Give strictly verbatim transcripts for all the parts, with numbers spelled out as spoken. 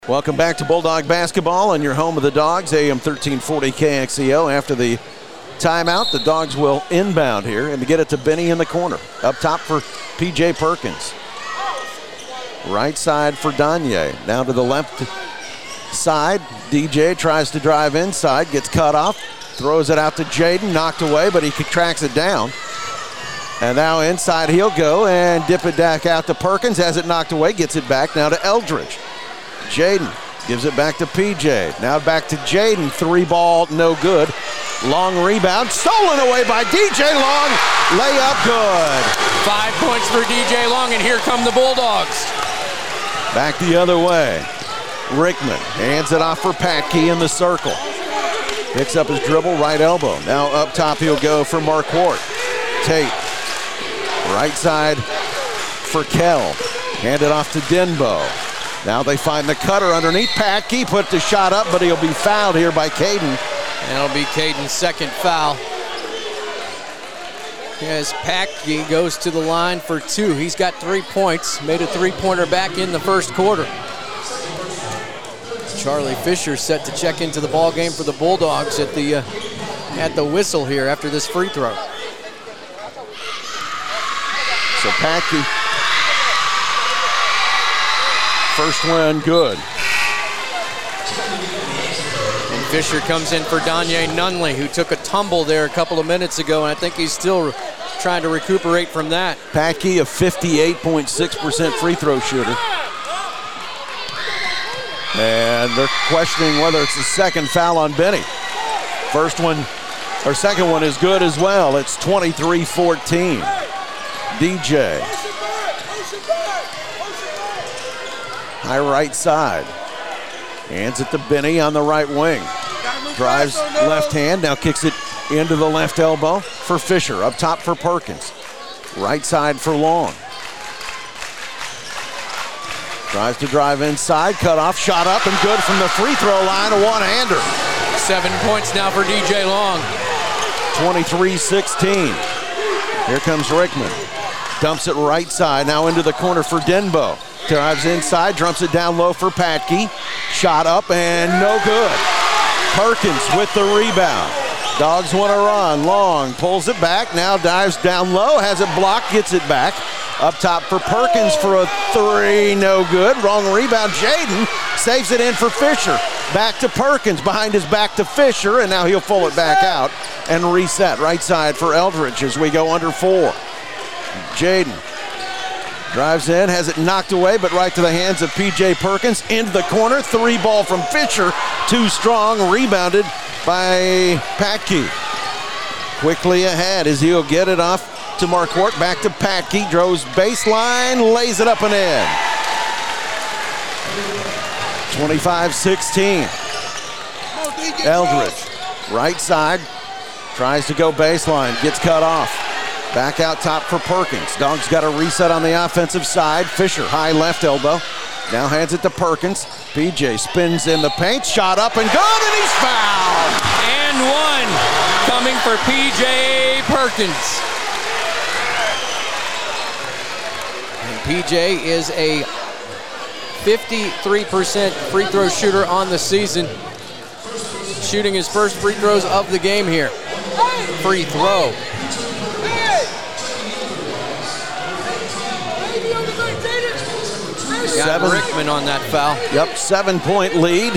Welcome back to Bulldog Basketball on your home of the Dogs, A M thirteen forty K X E O. After the timeout, the Dogs will inbound here and to get it to Benny in the corner. Up top for P J Perkins. Right side for Danye. Now to the left side. D J tries to drive inside, gets cut off, throws it out to Jaden, knocked away, but he tracks it down. And now inside he'll go and dip it back out to Perkins. Has it knocked away, gets it back now to Eldridge. Jaden gives it back to P J. Now back to Jaden. Three ball, no good. Long rebound, stolen away by D J Long. Layup good. Five points for D J Long, and here come the Bulldogs. Back the other way. Rickman hands it off for Patke in the circle. Picks up his dribble, right elbow. Now up top he'll go for Marquardt. Tate. Right side for Kell. Hand it off to Denbo. Now they find the cutter underneath. Patke put the shot up, but he'll be fouled here by Caden. And it'll be Caden's second foul. As Patke goes to the line for two. He's got three points. Made a three-pointer back in the first quarter. Charlie Fisher set to check into the ball game for the Bulldogs at the uh, at the whistle here after this free throw. So Patke, first one good. And Fisher comes in for Danye Nunley, who took a tumble there a couple of minutes ago, and I think he's still trying to recuperate from that. Patke, a fifty-eight point six percent free throw shooter. And they're questioning whether it's the second foul on Benny. First one, or second one is good as well. It's twenty-three fourteen. D J. High right side. Hands it to Benny on the right wing. Drives left hand, now kicks it into the left elbow for Fisher. Up top for Perkins. Right side for Long. Tries to drive inside, cut off, shot up and good from the free throw line, a one-hander. Seven points now for D J Long. twenty-three sixteen. Here comes Rickman. Dumps it right side, now into the corner for Denbo. Drives inside, dumps it down low for Patke. Shot up and no good. Perkins with the rebound. Dogs want to run. Long pulls it back, now dives down low, has it blocked, gets it back. Up top for Perkins for a three, no good. Wrong rebound, Jaden saves it in for Fisher. Back to Perkins, behind his back to Fisher, and now he'll pull it back out and reset. Right side for Eldridge as we go under four. Jaden drives in, has it knocked away, but right to the hands of P J Perkins. Into the corner, three ball from Fisher. Too strong, rebounded by Patke. Quickly ahead as he'll get it off to Marquardt, back to Patke, draws baseline, lays it up and in. twenty-five sixteen. Eldridge, right side, tries to go baseline, gets cut off. Back out top for Perkins. Dogs got a reset on the offensive side. Fisher, high left elbow. Now hands it to Perkins. P J spins in the paint, shot up and good, and he's fouled. And one coming for P J Perkins. And P J is a fifty-three percent free throw shooter on the season. Shooting his first free throws of the game here. Free throw. Got seven. Rickman on that foul. Yep, seven-point lead.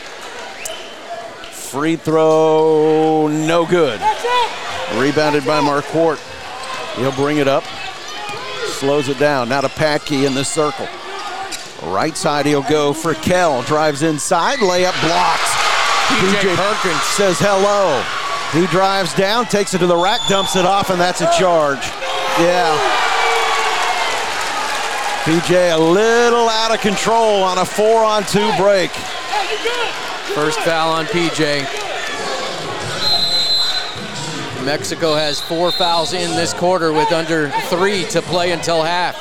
Free throw, no good. Rebounded by Marquardt. He'll bring it up. Slows it down. Now to Patke in the circle. Right side he'll go for Kell. Drives inside, layup blocks. P J Perkins says hello. He drives down, takes it to the rack, dumps it off, and that's a charge. Yeah. P J a little out of control on a four-on-two break. First foul on P J. Mexico has four fouls in this quarter with under three to play until half.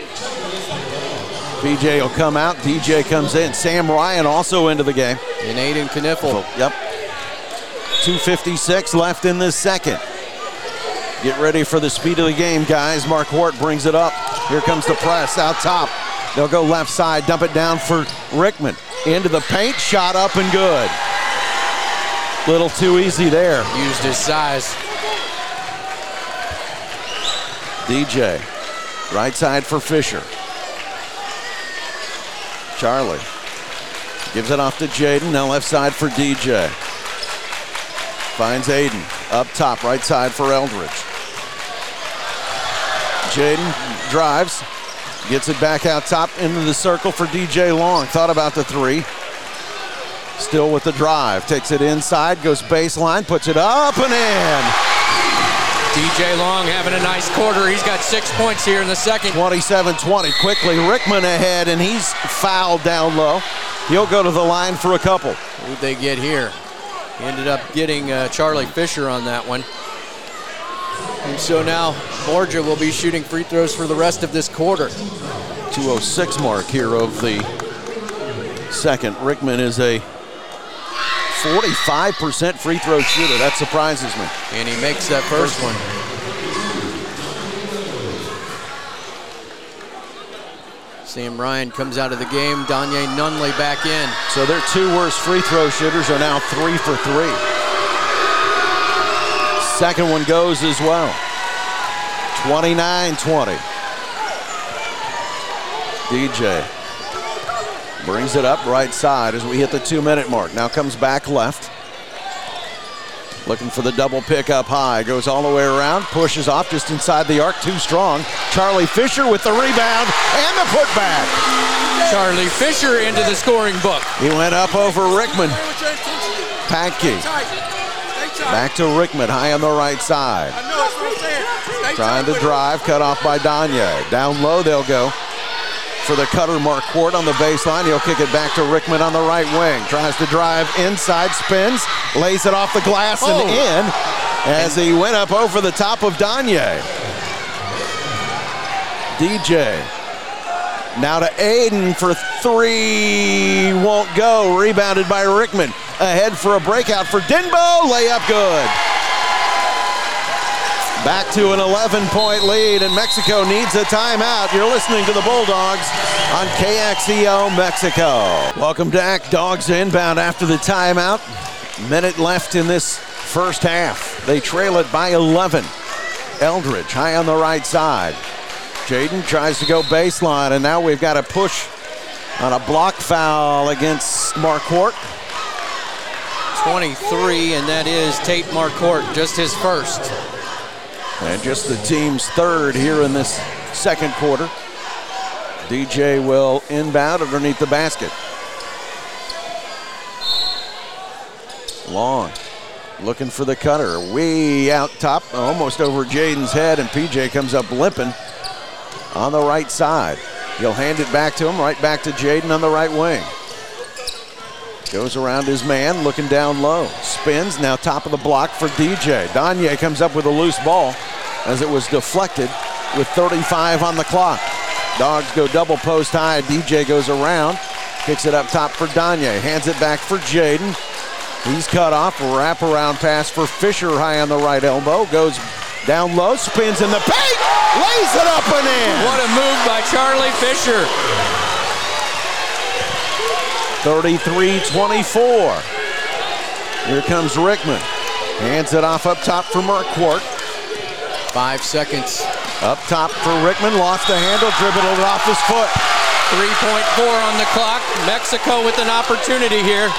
P J will come out, D J comes in. Sam Ryan also into the game. And Aiden Kniffel. Yep. two fifty-six left in this second. Get ready for the speed of the game, guys. Marquardt brings it up. Here comes the press out top. They'll go left side, dump it down for Rickman. Into the paint, shot up and good. Little too easy there. Used his size. D J, right side for Fisher. Charlie gives it off to Jaden, now left side for D J. Finds Aiden, up top, right side for Eldridge. Jaden drives, gets it back out top into the circle for D J Long. Thought about the three. Still with the drive, takes it inside, goes baseline, puts it up and in. D J Long having a nice quarter. He's got six points here in the second. twenty-seven twenty. Quickly, Rickman ahead, and he's fouled down low. He'll go to the line for a couple. Who'd they get here? He ended up getting uh, Charlie Fisher on that one. And so now Borgia will be shooting free throws for the rest of this quarter. two oh six mark here of the second. Rickman is a forty-five percent free throw shooter. That surprises me. And he makes that first one. Sam Ryan comes out of the game. Danye Nunley back in. So their two worst free throw shooters are now three for three. Second one goes as well. twenty-nine twenty. D J brings it up right side as we hit the two minute mark. Now comes back left. Looking for the double pick up high. Goes all the way around, pushes off just inside the arc, too strong. Charlie Fisher with the rebound and the putback. Charlie Fisher into the scoring book. He went up over Rickman. Pankey. Back to Rickman, high on the right side. Trying to drive, cut off by Danye. Down low they'll go for the cutter, Marquardt on the baseline. He'll kick it back to Rickman on the right wing. Tries to drive inside, spins, lays it off the glass and oh. in as he went up over the top of Danye. D J now to Aiden for three, won't go. Rebounded by Rickman. Ahead for a breakout for Denbo, layup good. Back to an eleven point lead, and Mexico needs a timeout. You're listening to the Bulldogs on K X E O Mexico. Welcome back. Dogs inbound after the timeout. Minute left in this first half. They trail it by eleven. Eldridge high on the right side. Jaden tries to go baseline, and now we've got a push on a block foul against Marquardt. twenty-three, and that is Tate Marquardt, just his first. And just the team's third here in this second quarter. D J will inbound underneath the basket. Long, looking for the cutter. Way out top, almost over Jaden's head, and P J comes up limping on the right side. He'll hand it back to him, right back to Jaden on the right wing. Goes around his man, looking down low. Spins, now top of the block for D J. Danye comes up with a loose ball as it was deflected with thirty-five on the clock. Dogs go double post high. D J goes around, kicks it up top for Danye. Hands it back for Jaden. He's cut off. Wraparound pass for Fisher high on the right elbow. Goes down low, spins in the paint, lays it up and in. What a move by Charlie Fisher. thirty-three twenty-four. Here comes Rickman. Hands it off up top for Marquardt. Five seconds. Up top for Rickman. Lost the handle, dribbled it off his foot. three point four on the clock. Mexico with an opportunity here.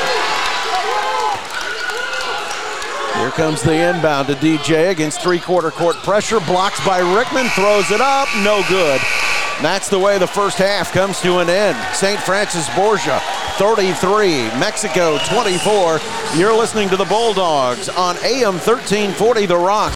Here comes the inbound to D J against three-quarter court pressure. Blocks by Rickman, throws it up, no good. And that's the way the first half comes to an end. Saint Francis Borgia, thirty-three, Mexico, twenty-four. You're listening to the Bulldogs on A M thirteen forty The Rock.